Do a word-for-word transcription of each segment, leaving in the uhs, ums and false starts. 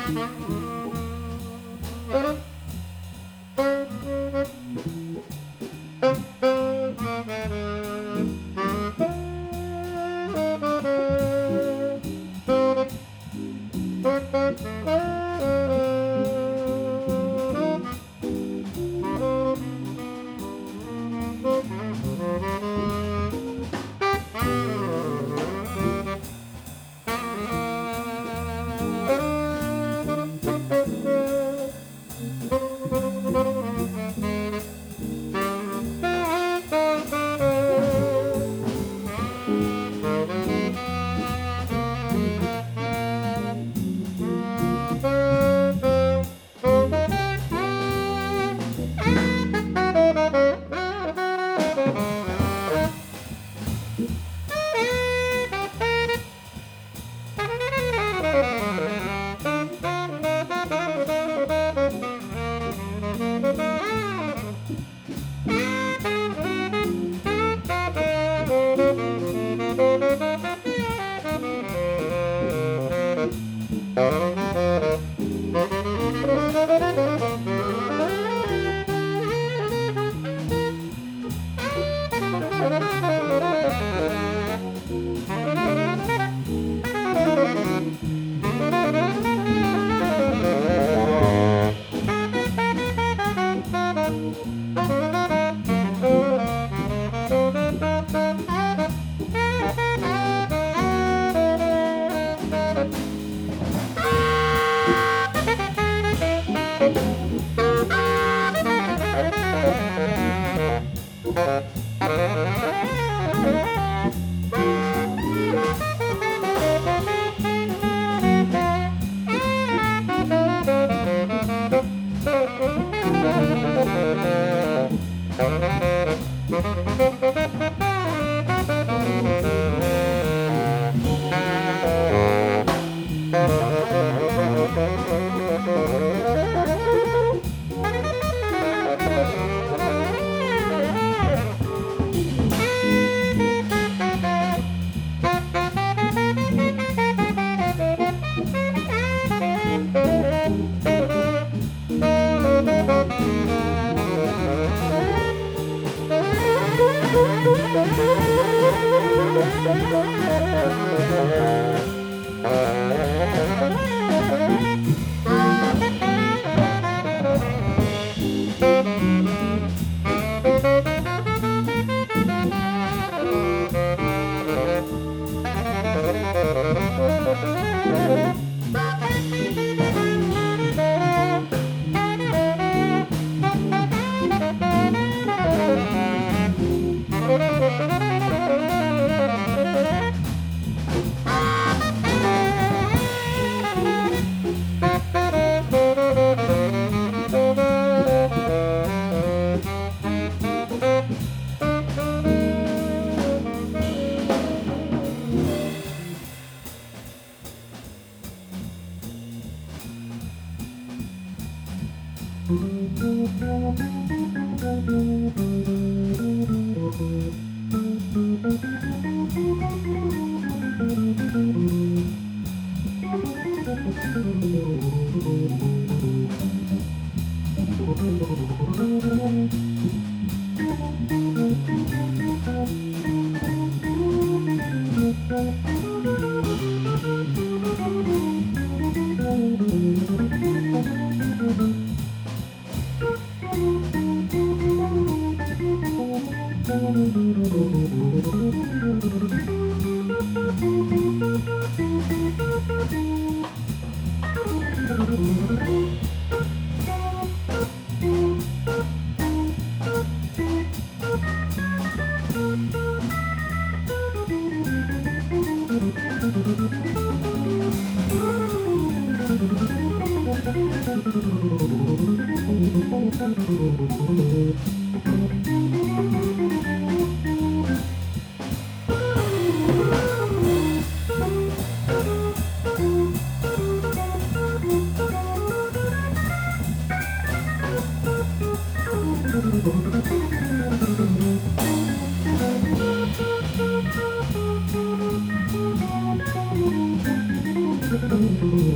Thank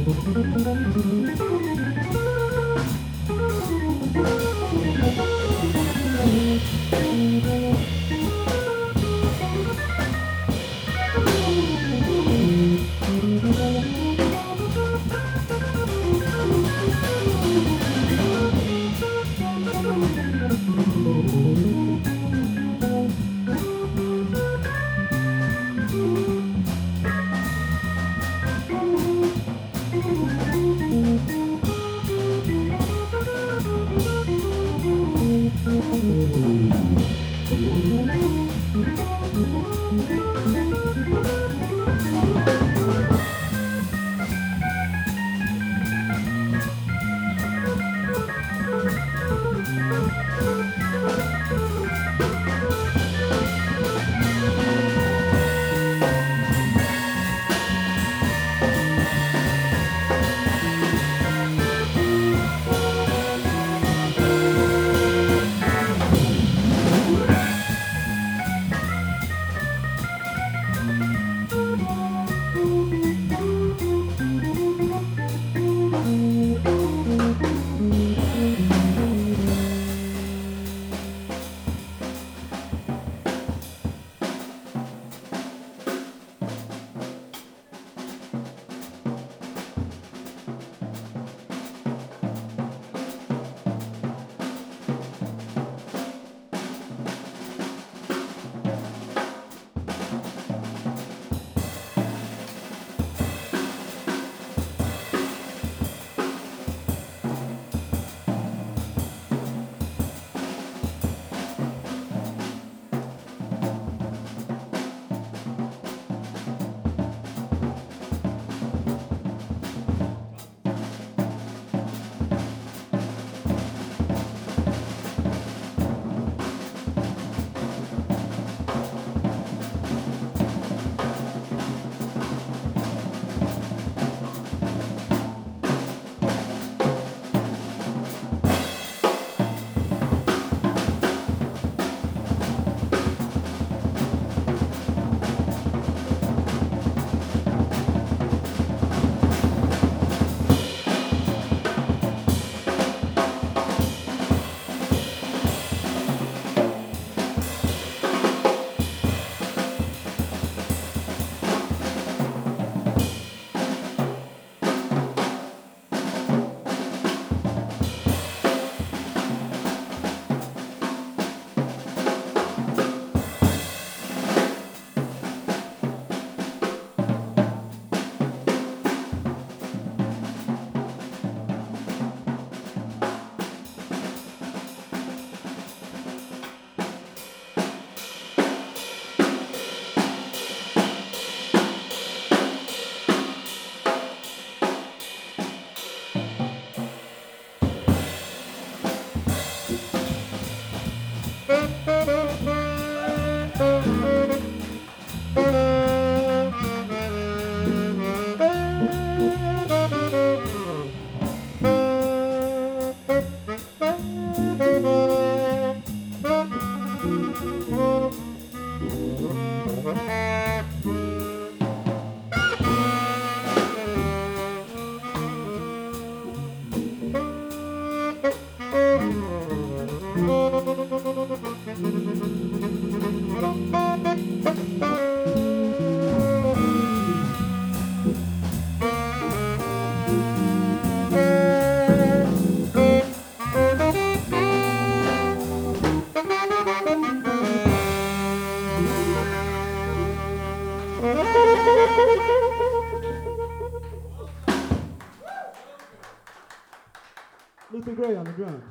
Luther Gray on the drums.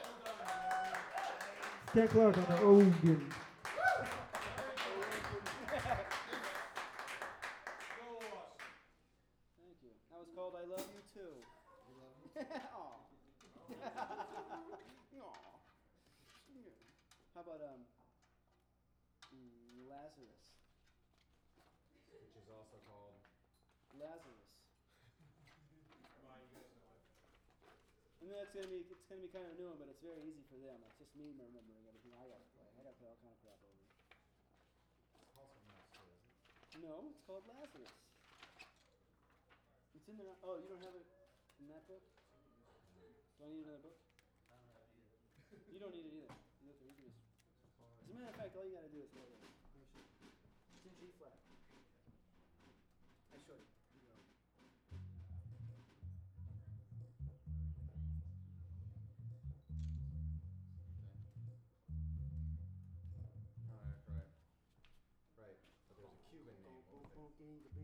Ken Clark on the organ. Thank you. That was called I Love You Too. Aw. Aw. How about um mm, Lazarus? Which is also called Lazarus. I mean, it's gonna be it's gonna be kind of new, but it's very easy for them. It's just me remembering everything I got to play. I got to play all kind of crap over. it's called something else too, isn't it? No, it's called Lazarus. It's It's in there. Oh, you don't have it in that book? Do I need another book? You don't need it either. You look, you can just. As a matter of fact, all you gotta do is hold it. Let me show you. It's in G flat. I showed you. You go. Alright, right. Right. But there's a Cuban name. Boom, over boom, there. boom,